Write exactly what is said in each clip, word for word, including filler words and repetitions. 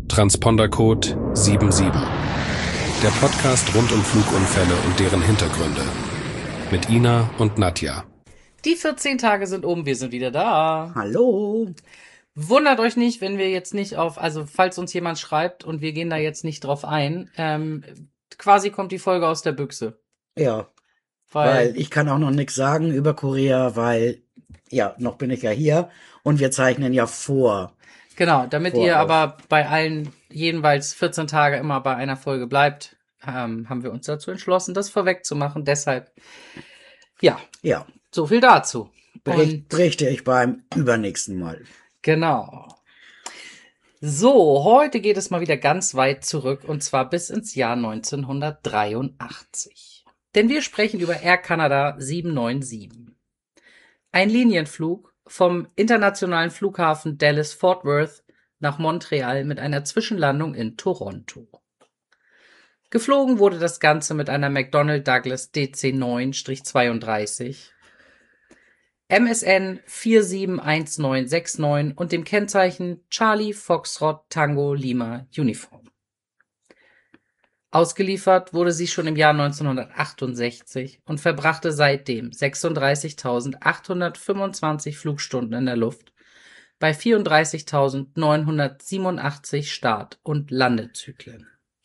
Transpondercode sieben sieben. Der Podcast rund um Flugunfälle und deren Hintergründe. Mit Ina und Nadja. Die vierzehn Tage sind um, wir sind wieder da. Hallo. Wundert euch nicht, wenn wir jetzt nicht auf, also falls uns jemand schreibt und wir gehen da jetzt nicht drauf ein, ähm, quasi kommt die Folge aus der Büchse. Ja, Weil, weil ich kann auch noch nichts sagen über Korea, weil, ja, noch bin ich ja hier und wir zeichnen ja vor. genau, damit Voraus. ihr aber bei allen jeweils vierzehn Tage immer bei einer Folge bleibt, ähm, haben wir uns dazu entschlossen, das vorwegzumachen. Deshalb, ja, Ja, so viel dazu. bericht, berichte ich beim übernächsten Mal. Genau. So, heute geht es mal wieder ganz weit zurück und zwar bis ins Jahr neunzehnhundertdreiundachtzig. Denn wir sprechen über Air Canada sieben neun sieben. Ein Linienflug vom internationalen Flughafen Dallas-Fort Worth nach Montreal mit einer Zwischenlandung in Toronto. Geflogen wurde das Ganze mit einer McDonnell Douglas D C neun zweiunddreißig, M S N vier sieben eins neun sechs neun und dem Kennzeichen Charlie Foxtrot Tango Lima Uniform. Ausgeliefert wurde sie schon im Jahr neunzehnhundertachtundsechzig und verbrachte seitdem sechsunddreißigtausendachthundertfünfundzwanzig Flugstunden in der Luft bei vierunddreißigtausendneunhundertsiebenundachtzig Start- und Landezyklen.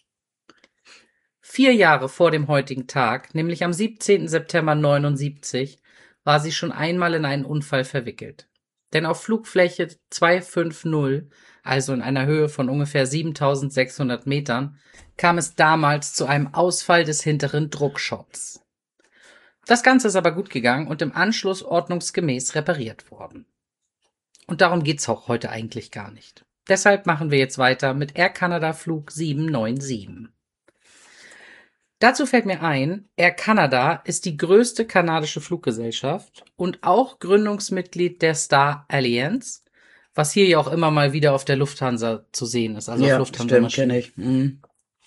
Vier Jahre vor dem heutigen Tag, nämlich am siebzehnten September neunundsiebzig, war sie schon einmal in einen Unfall verwickelt. Denn auf Flugfläche zweihundertfünfzig, also in einer Höhe von ungefähr siebentausendsechshundert Metern, kam es damals zu einem Ausfall des hinteren Druckschotts. Das Ganze ist aber gut gegangen und im Anschluss ordnungsgemäß repariert worden. Und darum geht's auch heute eigentlich gar nicht. Deshalb machen wir jetzt weiter mit Air Canada Flug sieben neun sieben. Dazu fällt mir ein, Air Canada ist die größte kanadische Fluggesellschaft und auch Gründungsmitglied der Star Alliance, was hier ja auch immer mal wieder auf der Lufthansa zu sehen ist. Also ja, auf Lufthansa stimmt, kenne ich. Mhm.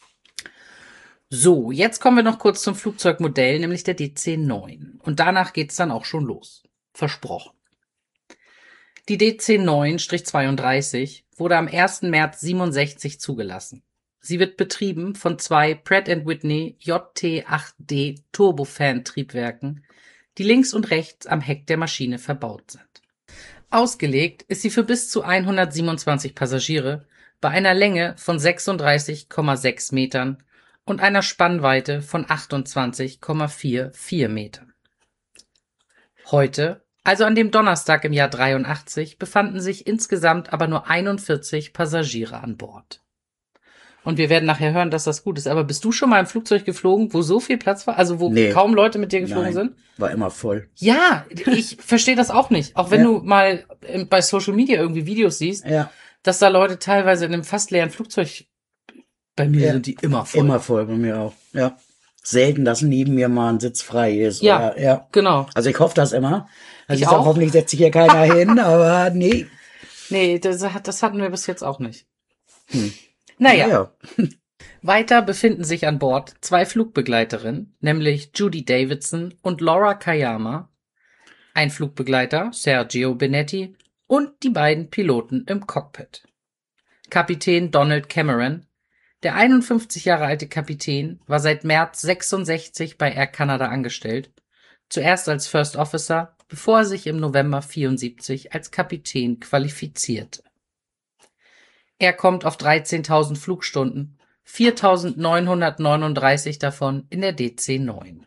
So, jetzt kommen wir noch kurz zum Flugzeugmodell, nämlich der D C neun. Und danach geht's dann auch schon los. Versprochen. Die D C neun zweiunddreißig wurde am ersten März siebenundsechzig zugelassen. Sie wird betrieben von zwei Pratt and Whitney J T acht D Turbofan-Triebwerken, die links und rechts am Heck der Maschine verbaut sind. Ausgelegt ist sie für bis zu hundertsiebenundzwanzig Passagiere bei einer Länge von sechsunddreißig Komma sechs Metern und einer Spannweite von achtundzwanzig Komma vierundvierzig Metern. Heute, also an dem Donnerstag im Jahr dreiundachtzig, befanden sich insgesamt aber nur einundvierzig Passagiere an Bord. Und wir werden nachher hören, dass das gut ist. Aber bist du schon mal im Flugzeug geflogen, wo so viel Platz war? Also wo Nee. kaum Leute mit dir geflogen Nein, sind? war immer voll. Ja, ich verstehe das auch nicht. Auch wenn Ja. du mal äh, bei Social Media irgendwie Videos siehst, Ja, dass da Leute teilweise in einem fast leeren Flugzeug, bei mir Ja. sind die immer voll. immer voll bei mir auch. Ja, selten, dass neben mir mal ein Sitz frei ist. Ja. Oder, ja. Genau. Also ich hoffe das immer. Also Ich ich sag, auch. hoffentlich setzt sich hier keiner hin, aber nee. Nee, das, hat- das hatten wir bis jetzt auch nicht. Hm. Naja. Ja. Weiter befinden sich an Bord zwei Flugbegleiterinnen, nämlich Judy Davidson und Laura Kayama, ein Flugbegleiter, Sergio Benetti, und die beiden Piloten im Cockpit. Kapitän Donald Cameron, der einundfünfzig Jahre alte Kapitän, war seit März sechsundsechzig bei Air Canada angestellt, zuerst als First Officer, bevor er sich im November vierundsiebzig als Kapitän qualifizierte. Er kommt auf dreizehntausend Flugstunden, viertausendneunhundertneununddreißig davon in der D C neun.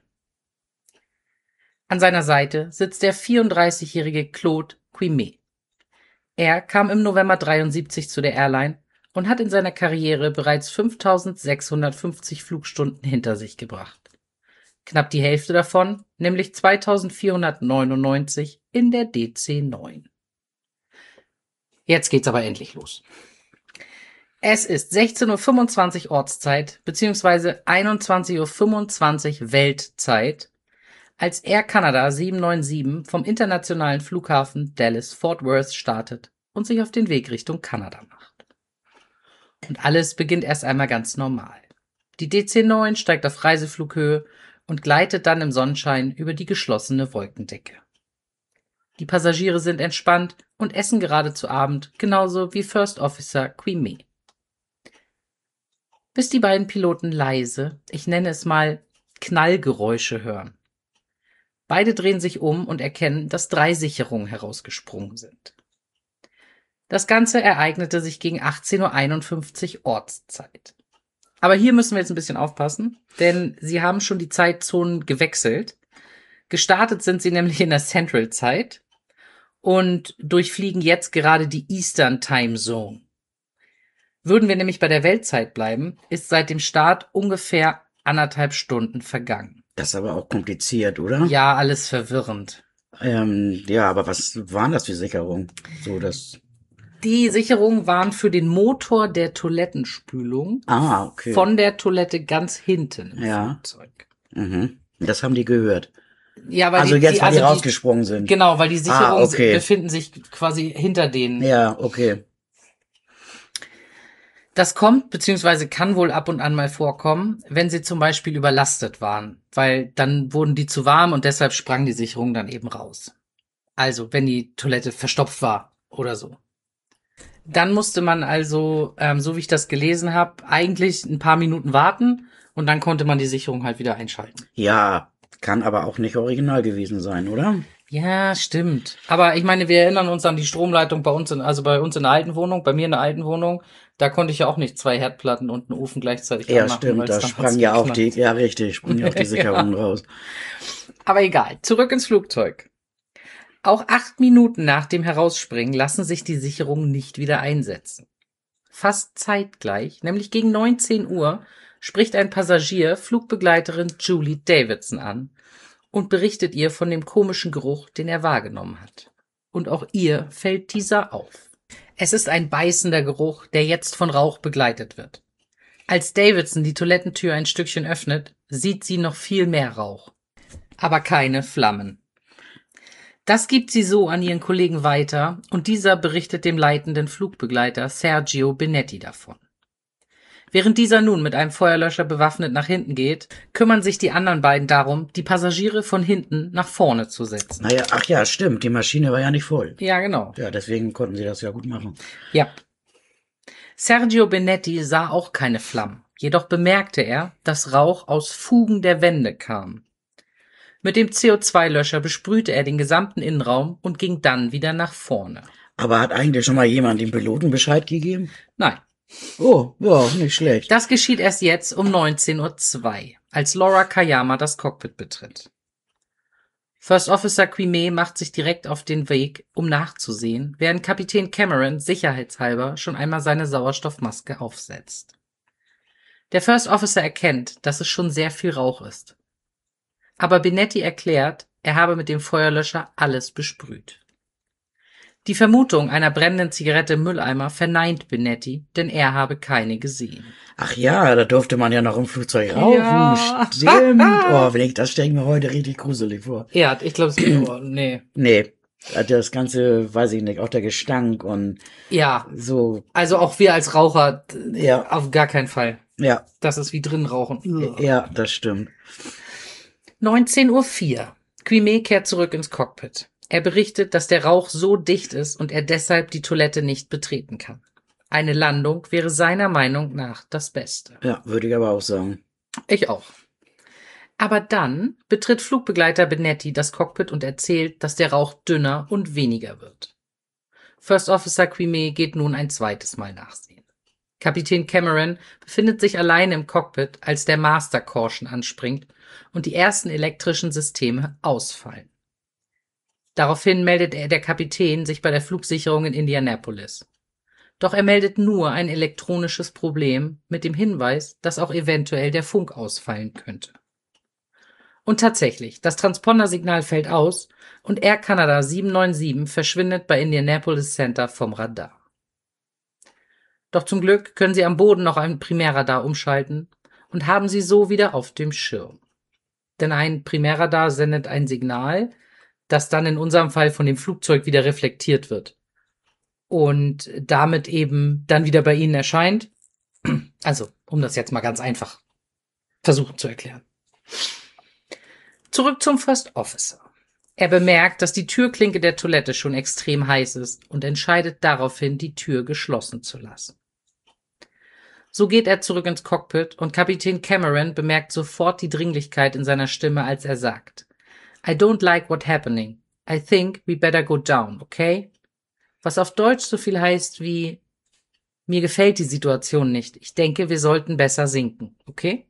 An seiner Seite sitzt der vierunddreißigjährige Claude Quimet. Er kam im November dreiundsiebzig zu der Airline und hat in seiner Karriere bereits fünftausendsechshundertfünfzig Flugstunden hinter sich gebracht. Knapp die Hälfte davon, nämlich zweitausendvierhundertneunundneunzig in der D C neun. Jetzt geht's aber endlich los. Es ist sechzehn Uhr fünfundzwanzig Ortszeit bzw. einundzwanzig Uhr fünfundzwanzig Weltzeit, als Air Canada sieben neun sieben vom internationalen Flughafen Dallas-Fort Worth startet und sich auf den Weg Richtung Kanada macht. Und alles beginnt erst einmal ganz normal. Die D C neun steigt auf Reiseflughöhe und gleitet dann im Sonnenschein über die geschlossene Wolkendecke. Die Passagiere sind entspannt und essen gerade zu Abend, genauso wie First Officer Quimet. bis die beiden Piloten leise, ich nenne es mal Knallgeräusche hören. Beide drehen sich um und erkennen, dass drei Sicherungen herausgesprungen sind. Das Ganze ereignete sich gegen achtzehn Uhr einundfünfzig Ortszeit. Aber hier müssen wir jetzt ein bisschen aufpassen, denn sie haben schon die Zeitzonen gewechselt. Gestartet sind sie nämlich in der Central-Zeit und durchfliegen jetzt gerade die Eastern Time Zone. Würden wir nämlich bei der Weltzeit bleiben, ist seit dem Start ungefähr anderthalb Stunden vergangen. Das ist aber auch kompliziert, oder? Ja, alles verwirrend. Ähm, ja, aber was waren das für Sicherungen? So, das. Die Sicherungen waren für den Motor der Toilettenspülung Ah, okay. von der Toilette ganz hinten im Ja. Flugzeug. Mhm. Das haben die gehört. Ja, weil Also die, jetzt, die, weil die also rausgesprungen sind. Genau, weil die Sicherungen Ah, okay. befinden sich quasi hinter denen. Ja, okay. Das kommt, beziehungsweise kann wohl ab und an mal vorkommen, wenn sie zum Beispiel überlastet waren, weil dann wurden die zu warm und deshalb sprang die Sicherung dann eben raus. Also, wenn die Toilette verstopft war oder so. Dann musste man also, ähm, so wie ich das gelesen habe, eigentlich ein paar Minuten warten und dann konnte man die Sicherung halt wieder einschalten. Ja, kann aber auch nicht original gewesen sein, oder? Ja, stimmt. Aber ich meine, wir erinnern uns an die Stromleitung bei uns, in, also bei uns in der alten Wohnung, bei mir in der alten Wohnung, da konnte ich ja auch nicht zwei Herdplatten und einen Ofen gleichzeitig Ja, anmachen, stimmt, weil's da dann sprang hat's ja auch die, geknallt. ja richtig, sprang ja auch die Sicherung raus. Aber egal, zurück ins Flugzeug. Auch acht Minuten nach dem Herausspringen lassen sich die Sicherungen nicht wieder einsetzen. Fast zeitgleich, nämlich gegen neunzehn Uhr, spricht ein Passagier Flugbegleiterin Julie Davidson an und berichtet ihr von dem komischen Geruch, den er wahrgenommen hat. Und auch ihr fällt dieser auf. Es ist ein beißender Geruch, der jetzt von Rauch begleitet wird. Als Davidson die Toilettentür ein Stückchen öffnet, sieht sie noch viel mehr Rauch. Aber keine Flammen. Das gibt sie so an ihren Kollegen weiter und dieser berichtet dem leitenden Flugbegleiter Sergio Benetti davon. Während dieser nun mit einem Feuerlöscher bewaffnet nach hinten geht, kümmern sich die anderen beiden darum, die Passagiere von hinten nach vorne zu setzen. Naja, ach ja, stimmt, die Maschine war ja nicht voll. Ja, genau. Ja, deswegen konnten sie das ja gut machen. Ja. Sergio Benetti sah auch keine Flammen, jedoch bemerkte er, dass Rauch aus Fugen der Wände kam. Mit dem C O zwei Löscher besprühte er den gesamten Innenraum und ging dann wieder nach vorne. Aber hat eigentlich schon mal jemand dem Piloten Bescheid gegeben? Nein. Oh, ja, nicht schlecht. Das geschieht erst jetzt um neunzehn Uhr zwei, als Laura Kayama das Cockpit betritt. First Officer Quime macht sich direkt auf den Weg, um nachzusehen, während Kapitän Cameron sicherheitshalber schon einmal seine Sauerstoffmaske aufsetzt. Der First Officer erkennt, dass es schon sehr viel Rauch ist. Aber Benetti erklärt, er habe mit dem Feuerlöscher alles besprüht. Die Vermutung einer brennenden Zigarette im Mülleimer verneint Benetti, denn er habe keine gesehen. Ach ja, da durfte man ja noch im Flugzeug rauchen. Ja. Stimmt. Oh, wenn ich, das stelle ich mir heute richtig gruselig vor. Ja, ich glaube, es oh, nee. Nee, das Ganze, weiß ich nicht, auch der Gestank und Ja, so, also auch wir als Raucher, Ja. auf gar keinen Fall. ja, Das ist wie drin rauchen. ja, das stimmt. neunzehn Uhr vier. Quime kehrt zurück ins Cockpit. Er berichtet, dass der Rauch so dicht ist und er deshalb die Toilette nicht betreten kann. Eine Landung wäre seiner Meinung nach das Beste. Ja, würde ich aber auch sagen. Ich auch. Aber dann betritt Flugbegleiter Benetti das Cockpit und erzählt, dass der Rauch dünner und weniger wird. First Officer Quime geht nun ein zweites Mal nachsehen. Kapitän Cameron befindet sich allein im Cockpit, als der Master Caution anspringt und die ersten elektrischen Systeme ausfallen. Daraufhin meldet er der Kapitän sich bei der Flugsicherung in Indianapolis. Doch er meldet nur ein elektronisches Problem mit dem Hinweis, dass auch eventuell der Funk ausfallen könnte. Und tatsächlich, das Transpondersignal fällt aus und Air Canada sieben neun sieben verschwindet bei Indianapolis Center vom Radar. Doch zum Glück können sie am Boden noch ein Primärradar umschalten und haben sie so wieder auf dem Schirm. Denn ein Primärradar sendet ein Signal, das dann in unserem Fall von dem Flugzeug wieder reflektiert wird und damit eben dann wieder bei ihnen erscheint. Also, um das jetzt mal ganz einfach versuchen zu erklären. Zurück zum First Officer. Er bemerkt, dass die Türklinke der Toilette schon extrem heiß ist und entscheidet daraufhin, die Tür geschlossen zu lassen. So geht er zurück ins Cockpit und Kapitän Cameron bemerkt sofort die Dringlichkeit in seiner Stimme, als er sagt: I don't like what's happening. I think we better go down, okay? Was auf Deutsch so viel heißt wie: Mir gefällt die Situation nicht. Ich denke, wir sollten besser sinken, okay?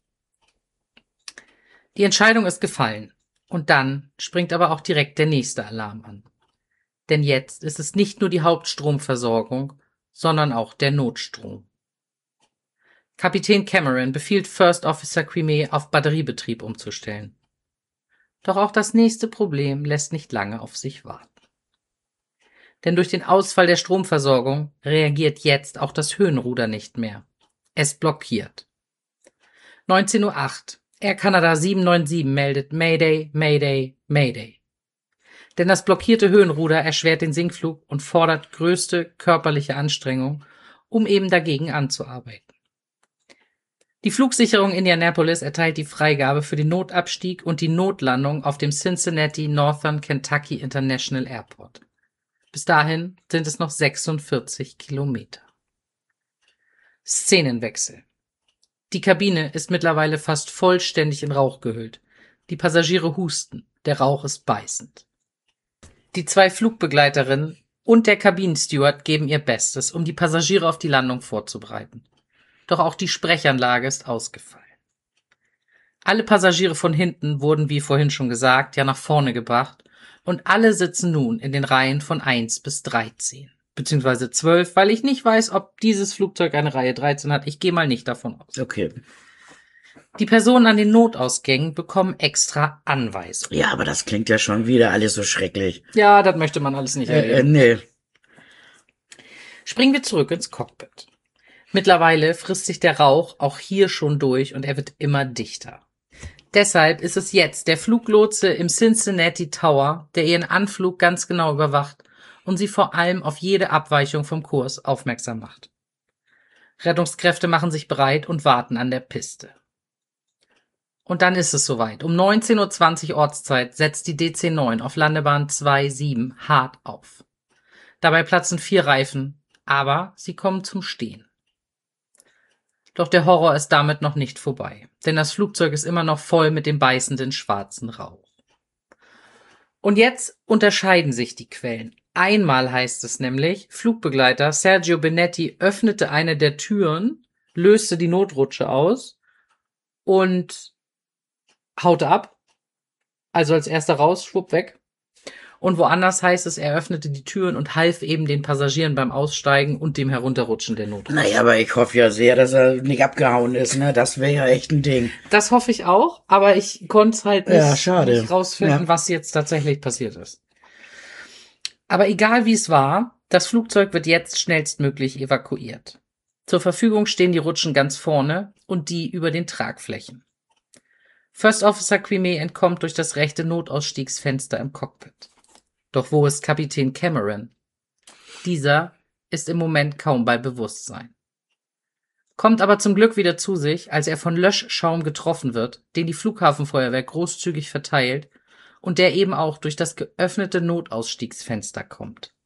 Die Entscheidung ist gefallen. Und dann springt aber auch direkt der nächste Alarm an. Denn jetzt ist es nicht nur die Hauptstromversorgung, sondern auch der Notstrom. Kapitän Cameron befiehlt First Officer Quimé, auf Batteriebetrieb umzustellen. Doch auch das nächste Problem lässt nicht lange auf sich warten. Denn durch den Ausfall der Stromversorgung reagiert jetzt auch das Höhenruder nicht mehr. Es blockiert. neunzehn Uhr acht. Air Canada sieben neun sieben meldet Mayday, Mayday, Mayday. Denn das blockierte Höhenruder erschwert den Sinkflug und fordert größte körperliche Anstrengung, um eben dagegen anzuarbeiten. Die Flugsicherung Indianapolis erteilt die Freigabe für den Notabstieg und die Notlandung auf dem Cincinnati Northern Kentucky International Airport. Bis dahin sind es noch sechsundvierzig Kilometer. Szenenwechsel. Die Kabine ist mittlerweile fast vollständig in Rauch gehüllt. Die Passagiere husten, der Rauch ist beißend. Die zwei Flugbegleiterinnen und der Kabinensteward geben ihr Bestes, um die Passagiere auf die Landung vorzubereiten. Doch auch die Sprechanlage ist ausgefallen. Alle Passagiere von hinten wurden, wie vorhin schon gesagt, ja nach vorne gebracht und alle sitzen nun in den Reihen von eins bis dreizehn. Beziehungsweise zwölf, weil ich nicht weiß, ob dieses Flugzeug eine Reihe dreizehn hat. Ich gehe mal nicht davon aus. Okay. Die Personen an den Notausgängen bekommen extra Anweisungen. Ja, aber das klingt ja schon wieder alles so schrecklich. Ja, das möchte man alles nicht Äh, äh, erleben. nee. Springen wir zurück ins Cockpit. Mittlerweile frisst sich der Rauch auch hier schon durch und er wird immer dichter. Deshalb ist es jetzt der Fluglotse im Cincinnati Tower, der ihren Anflug ganz genau überwacht und sie vor allem auf jede Abweichung vom Kurs aufmerksam macht. Rettungskräfte machen sich bereit und warten an der Piste. Und dann ist es soweit. Um neunzehn Uhr zwanzig Ortszeit setzt die D C neun auf Landebahn zwei sieben hart auf. Dabei platzen vier Reifen, aber sie kommen zum Stehen. Doch der Horror ist damit noch nicht vorbei, denn das Flugzeug ist immer noch voll mit dem beißenden schwarzen Rauch. Und jetzt unterscheiden sich die Quellen. Einmal heißt es nämlich, Flugbegleiter Sergio Benetti öffnete eine der Türen, löste die Notrutsche aus und haute ab, also als erster raus, schwupp weg. Und woanders heißt es, er öffnete die Türen und half eben den Passagieren beim Aussteigen und dem Herunterrutschen der Notrutsche. Naja, aber ich hoffe ja sehr, dass er nicht abgehauen ist, ne? Das wäre ja echt ein Ding. Das hoffe ich auch, aber ich konnte es halt nicht, Ja, schade. nicht rausfinden, Ja. was jetzt tatsächlich passiert ist. Aber egal wie es war, das Flugzeug wird jetzt schnellstmöglich evakuiert. Zur Verfügung stehen die Rutschen ganz vorne und die über den Tragflächen. First Officer Quimé entkommt durch das rechte Notausstiegsfenster im Cockpit. Doch wo ist Kapitän Cameron? Dieser ist im Moment kaum bei Bewusstsein. Kommt aber zum Glück wieder zu sich, als er von Löschschaum getroffen wird, den die Flughafenfeuerwehr großzügig verteilt und der eben auch durch das geöffnete Notausstiegsfenster kommt.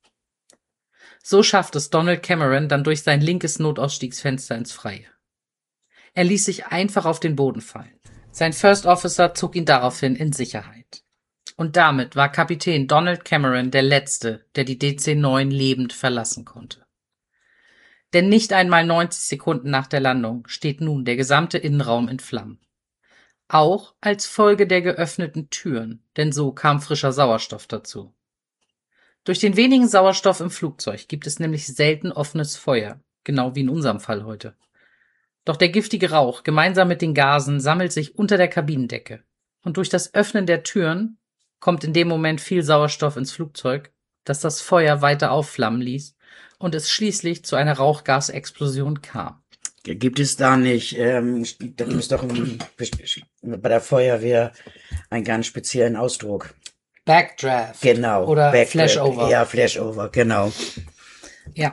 So schafft es Donald Cameron dann durch sein linkes Notausstiegsfenster ins Freie. Er ließ sich einfach auf den Boden fallen. Sein First Officer zog ihn daraufhin in Sicherheit. Und damit war Kapitän Donald Cameron der Letzte, der die D C neun lebend verlassen konnte. Denn nicht einmal neunzig Sekunden nach der Landung steht nun der gesamte Innenraum in Flammen. Auch als Folge der geöffneten Türen, denn so kam frischer Sauerstoff dazu. Durch den wenigen Sauerstoff im Flugzeug gibt es nämlich selten offenes Feuer, genau wie in unserem Fall heute. Doch der giftige Rauch gemeinsam mit den Gasen sammelt sich unter der Kabinendecke und durch das Öffnen der Türen kommt in dem Moment viel Sauerstoff ins Flugzeug, das das Feuer weiter aufflammen ließ und es schließlich zu einer Rauchgasexplosion kam. Gibt es da nicht, ähm, da gibt es doch im, bei der Feuerwehr einen ganz speziellen Ausdruck. Backdraft. Genau. Oder Backdraft. Flashover. Ja, Flashover, genau. Ja.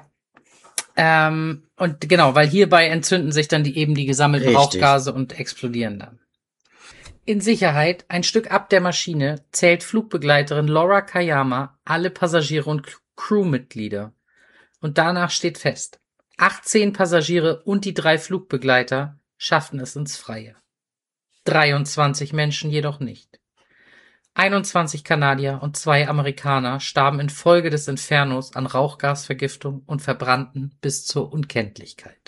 Ähm, und genau, weil hierbei entzünden sich dann die eben die gesammelten Richtig. Rauchgase und explodieren dann. In Sicherheit, ein Stück ab der Maschine, zählt Flugbegleiterin Laura Kayama alle Passagiere und Crewmitglieder. Und danach steht fest, achtzehn Passagiere und die drei Flugbegleiter schafften es ins Freie. dreiundzwanzig Menschen jedoch nicht. einundzwanzig Kanadier und zwei Amerikaner starben infolge des Infernos an Rauchgasvergiftung und verbrannten bis zur Unkenntlichkeit.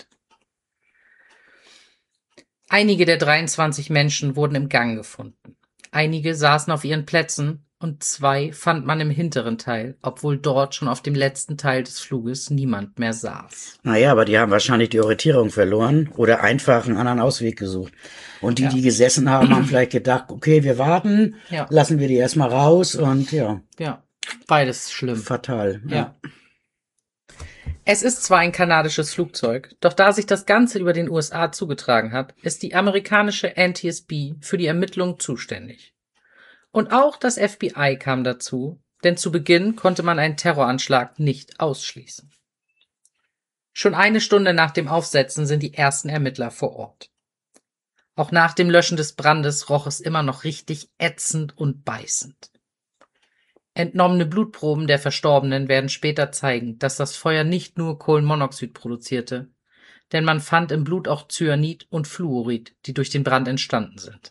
Einige der dreiundzwanzig Menschen wurden im Gang gefunden. Einige saßen auf ihren Plätzen und zwei fand man im hinteren Teil, obwohl dort schon auf dem letzten Teil des Fluges niemand mehr saß. Naja, aber die haben wahrscheinlich die Orientierung verloren oder einfach einen anderen Ausweg gesucht. Und die, Ja. die gesessen haben, haben vielleicht gedacht, okay, wir warten, Ja. lassen wir die erstmal raus und ja, Ja, beides schlimm. fatal. Ja. Es ist zwar ein kanadisches Flugzeug, doch da sich das Ganze über den U S A zugetragen hat, ist die amerikanische N T S B für die Ermittlung zuständig. Und auch das F B I kam dazu, denn zu Beginn konnte man einen Terroranschlag nicht ausschließen. Schon eine Stunde nach dem Aufsetzen sind die ersten Ermittler vor Ort. Auch nach dem Löschen des Brandes roch es immer noch richtig ätzend und beißend. Entnommene Blutproben der Verstorbenen werden später zeigen, dass das Feuer nicht nur Kohlenmonoxid produzierte, denn man fand im Blut auch Cyanid und Fluorid, die durch den Brand entstanden sind.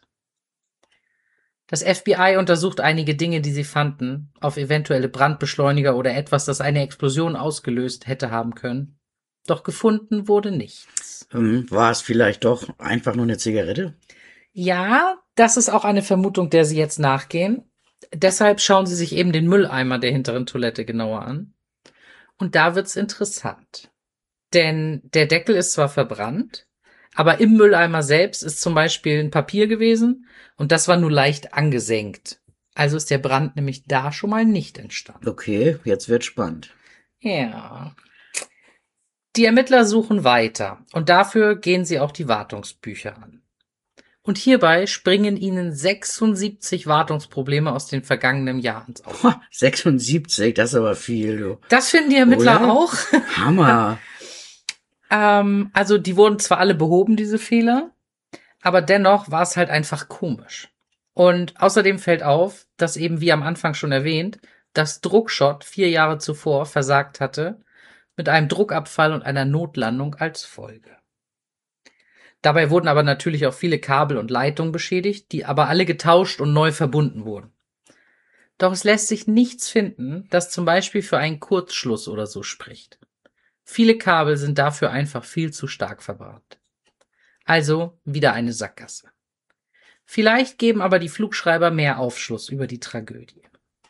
Das F B I untersucht einige Dinge, die sie fanden, auf eventuelle Brandbeschleuniger oder etwas, das eine Explosion ausgelöst hätte haben können, doch gefunden wurde nichts. Ähm, war es vielleicht doch einfach nur eine Zigarette? Ja, das ist auch eine Vermutung, der sie jetzt nachgehen. Deshalb schauen sie sich eben den Mülleimer der hinteren Toilette genauer an. Und da wird's interessant. Denn der Deckel ist zwar verbrannt, aber im Mülleimer selbst ist zum Beispiel ein Papier gewesen und das war nur leicht angesenkt. Also ist der Brand nämlich da schon mal nicht entstanden. Okay, jetzt wird spannend. Ja. Die Ermittler suchen weiter und dafür gehen sie auch die Wartungsbücher an. Und hierbei springen ihnen sechsundsiebzig Wartungsprobleme aus den vergangenen Jahren auf. Ha, sechsundsiebzig, das ist aber viel, du. Das finden die Ermittler Oder? auch. Hammer. ähm, also die wurden zwar alle behoben, diese Fehler, aber dennoch war es halt einfach komisch. Und außerdem fällt auf, dass eben wie am Anfang schon erwähnt, das Druckschott vier Jahre zuvor versagt hatte, mit einem Druckabfall und einer Notlandung als Folge. Dabei wurden aber natürlich auch viele Kabel und Leitungen beschädigt, die aber alle getauscht und neu verbunden wurden. Doch es lässt sich nichts finden, das zum Beispiel für einen Kurzschluss oder so spricht. Viele Kabel sind dafür einfach viel zu stark verbrannt. Also wieder eine Sackgasse. Vielleicht geben aber die Flugschreiber mehr Aufschluss über die Tragödie.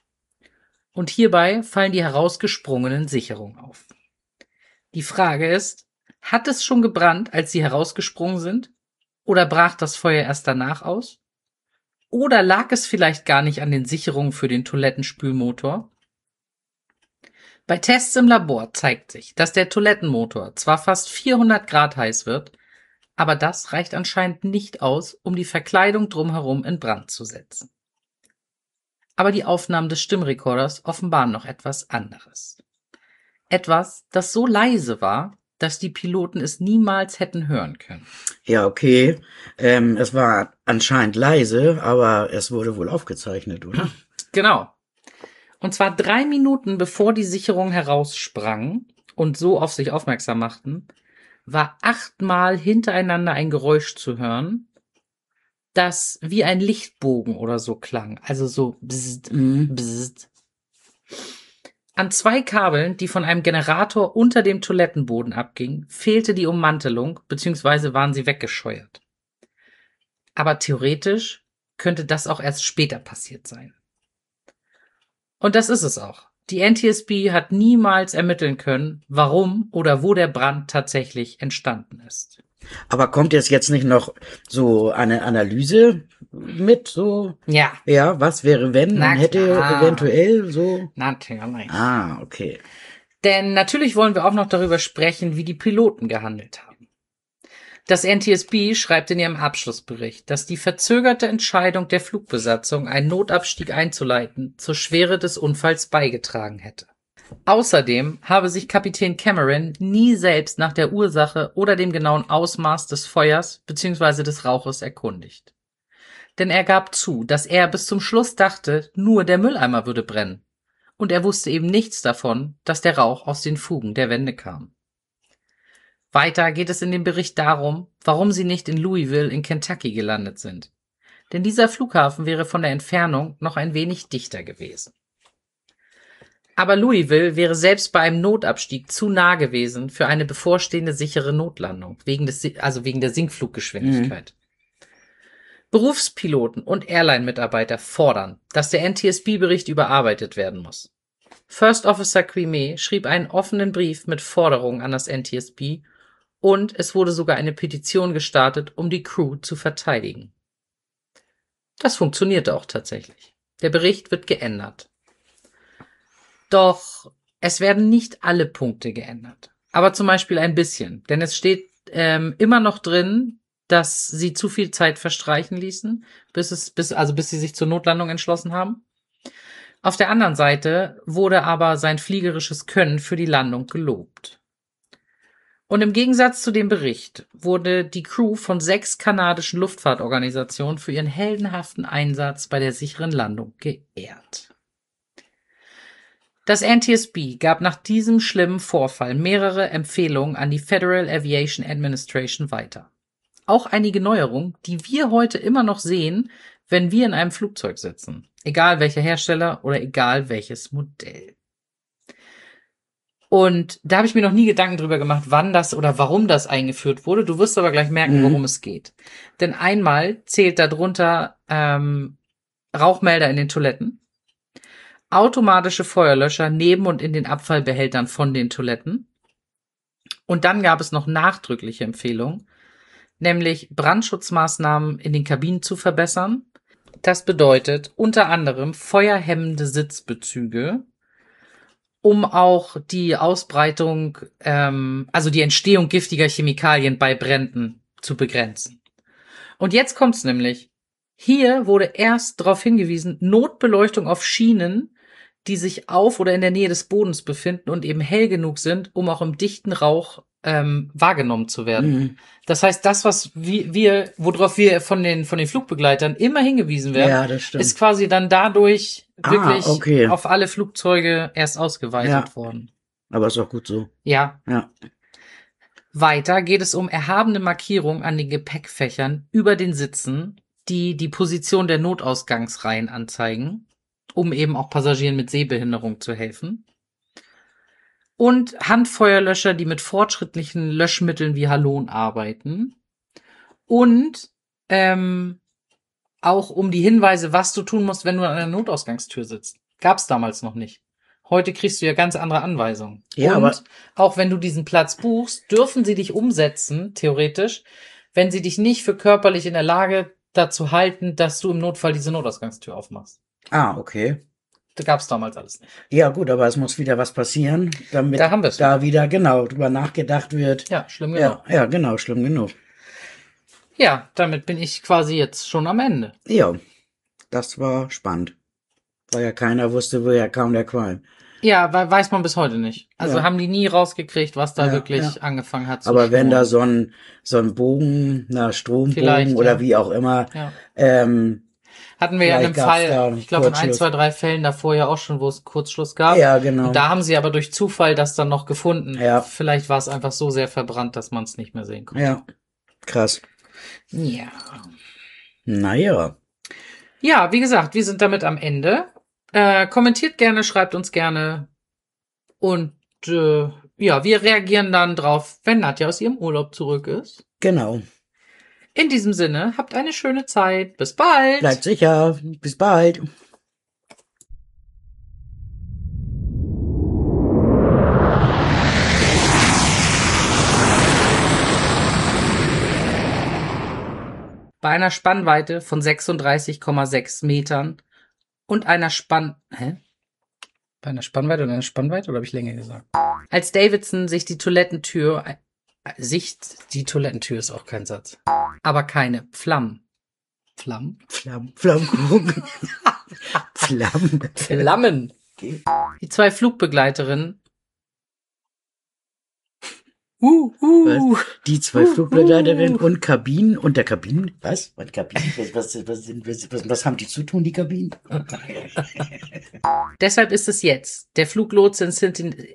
Und hierbei fallen die herausgesprungenen Sicherungen auf. Die Frage ist, hat es schon gebrannt, als sie herausgesprungen sind? Oder brach das Feuer erst danach aus? Oder lag es vielleicht gar nicht an den Sicherungen für den Toilettenspülmotor? Bei Tests im Labor zeigt sich, dass der Toilettenmotor zwar fast vierhundert Grad heiß wird, aber das reicht anscheinend nicht aus, um die Verkleidung drumherum in Brand zu setzen. Aber die Aufnahmen des Stimmrekorders offenbaren noch etwas anderes. Etwas, das so leise war, dass die Piloten es niemals hätten hören können. Ja, okay. Ähm, es war anscheinend leise, aber es wurde wohl aufgezeichnet, oder? Genau. Und zwar drei Minuten bevor die Sicherungen heraussprangen und so auf sich aufmerksam machten, war achtmal hintereinander ein Geräusch zu hören, das wie ein Lichtbogen oder so klang. Also so bzzzt, Mhm. bzzzt. An zwei Kabeln, die von einem Generator unter dem Toilettenboden abgingen, fehlte die Ummantelung bzw. waren sie weggescheuert. Aber theoretisch könnte das auch erst später passiert sein. Und das ist es auch. Die N T S B hat niemals ermitteln können, warum oder wo der Brand tatsächlich entstanden ist. Aber kommt jetzt jetzt nicht noch so eine Analyse mit, so? Ja, Ja, was wäre, wenn? Na Man hätte klar. eventuell so. natürlich. Ah, okay. Denn natürlich wollen wir auch noch darüber sprechen, wie die Piloten gehandelt haben. Das N T S B schreibt in ihrem Abschlussbericht, dass die verzögerte Entscheidung der Flugbesatzung, einen Notabstieg einzuleiten, zur Schwere des Unfalls beigetragen hätte. Außerdem habe sich Kapitän Cameron nie selbst nach der Ursache oder dem genauen Ausmaß des Feuers bzw. des Rauches erkundigt. Denn er gab zu, dass er bis zum Schluss dachte, nur der Mülleimer würde brennen. Und er wusste eben nichts davon, dass der Rauch aus den Fugen der Wände kam. Weiter geht es in dem Bericht darum, warum sie nicht in Louisville in Kentucky gelandet sind. Denn dieser Flughafen wäre von der Entfernung noch ein wenig dichter gewesen. Aber Louisville wäre selbst bei einem Notabstieg zu nah gewesen für eine bevorstehende sichere Notlandung, wegen des, also wegen der Sinkfluggeschwindigkeit. Mhm. Berufspiloten und Airline-Mitarbeiter fordern, dass der N T S B-Bericht überarbeitet werden muss. First Officer Quimet schrieb einen offenen Brief mit Forderungen an das N T S B und es wurde sogar eine Petition gestartet, um die Crew zu verteidigen. Das funktionierte auch tatsächlich. Der Bericht wird geändert. Doch es werden nicht alle Punkte geändert. Aber zum Beispiel ein bisschen. Denn es steht ähm, immer noch drin, dass sie zu viel Zeit verstreichen ließen, bis es, bis, also bis sie sich zur Notlandung entschlossen haben. Auf der anderen Seite wurde aber sein fliegerisches Können für die Landung gelobt. Und im Gegensatz zu dem Bericht wurde die Crew von sechs kanadischen Luftfahrtorganisationen für ihren heldenhaften Einsatz bei der sicheren Landung geehrt. Das N T S B gab nach diesem schlimmen Vorfall mehrere Empfehlungen an die Federal Aviation Administration weiter. Auch einige Neuerungen, die wir heute immer noch sehen, wenn wir in einem Flugzeug sitzen. Egal welcher Hersteller oder egal welches Modell. Und da habe ich mir noch nie Gedanken drüber gemacht, wann das oder warum das eingeführt wurde. Du wirst aber gleich merken, worum mhm. es geht. Denn einmal zählt darunter ähm, Rauchmelder in den Toiletten, automatische Feuerlöscher neben und in den Abfallbehältern von den Toiletten. Und dann gab es noch nachdrückliche Empfehlungen, nämlich Brandschutzmaßnahmen in den Kabinen zu verbessern. Das bedeutet unter anderem feuerhemmende Sitzbezüge, um auch die Ausbreitung, ähm, also die Entstehung giftiger Chemikalien bei Bränden zu begrenzen. Und jetzt kommt's nämlich. Hier wurde erst darauf hingewiesen, Notbeleuchtung auf Schienen, die sich auf oder in der Nähe des Bodens befinden und eben hell genug sind, um auch im dichten Rauch ähm, wahrgenommen zu werden. Mhm. Das heißt, das, was wir, wir, worauf wir von den von den Flugbegleitern immer hingewiesen werden, ja, das stimmt. Ist quasi dann dadurch ah, wirklich okay. auf alle Flugzeuge erst ausgeweitet ja. worden. Aber ist auch gut so. Ja. Ja. Weiter geht es um erhabene Markierungen an den Gepäckfächern über den Sitzen, die die Position der Notausgangsreihen anzeigen, um eben auch Passagieren mit Sehbehinderung zu helfen. Und Handfeuerlöscher, die mit fortschrittlichen Löschmitteln wie Halon arbeiten. Und ähm, auch um die Hinweise, was du tun musst, wenn du an einer Notausgangstür sitzt. Gab's damals noch nicht. Heute kriegst du ja ganz andere Anweisungen. Ja, und aber auch wenn du diesen Platz buchst, dürfen sie dich umsetzen, theoretisch, wenn sie dich nicht für körperlich in der Lage dazu halten, dass du im Notfall diese Notausgangstür aufmachst. Ah, okay. Da gab's damals alles nicht. Ja, gut, aber es muss wieder was passieren, damit da, haben wir's da wieder genau drüber nachgedacht wird. Ja, schlimm genug. Ja, ja, genau, schlimm genug. Ja, damit bin ich quasi jetzt schon am Ende. Ja, das war spannend. Weil ja keiner wusste, woher kam der Qualm. Ja, weil weiß man bis heute nicht. Also ja. haben die nie rausgekriegt, was da ja, wirklich ja. angefangen hat zu Aber schmoren. wenn da so ein so ein Bogen, na Strombogen Vielleicht, oder ja. wie auch immer, ja. ähm, hatten wir ja in einem Fall, ich glaube in ein, zwei, drei Fällen davor ja auch schon, wo es einen Kurzschluss gab. Ja, genau. Und da haben sie aber durch Zufall das dann noch gefunden. Ja. Vielleicht war es einfach so sehr verbrannt, dass man es nicht mehr sehen konnte. Ja, krass. Ja. Naja. Ja, wie gesagt, wir sind damit am Ende. Äh, kommentiert gerne, schreibt uns gerne. Und äh, ja, wir reagieren dann drauf, wenn Nadja aus ihrem Urlaub zurück ist. Genau. In diesem Sinne, habt eine schöne Zeit. Bis bald. Bleibt sicher. Bis bald. Bei einer Spannweite von sechsunddreißig Komma sechs Metern und einer Spann... Hä? Bei einer Spannweite oder einer Spannweite? Oder habe ich länger gesagt? Als Davidson sich die Toilettentür... Äh, Sicht, die Toilettentür ist auch kein Satz. Aber keine Flammen. Flammen? Flammen. Flammen. Flammen. Flammen. Die zwei Flugbegleiterinnen Uh, uh. Was? Die zwei Uh, Flugbegleiterinnen uh. und Kabinen und der Kabinen. Was? Was Kabinen? Was, was, was, sind- was, was, was haben die zu tun, die Kabinen? Deshalb ist es jetzt der Fluglotse in Cincinnati.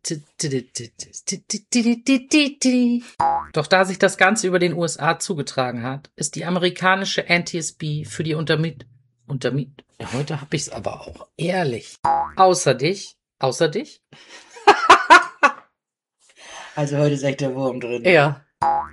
Doch da sich das Ganze über den U S A zugetragen hat, ist die amerikanische N T S B für die Untermiet... Untermiet... Ja, heute hab ich's aber auch. Ehrlich. Außer dich. Außer dich? Also heute ist echt der Wurm drin. Ja.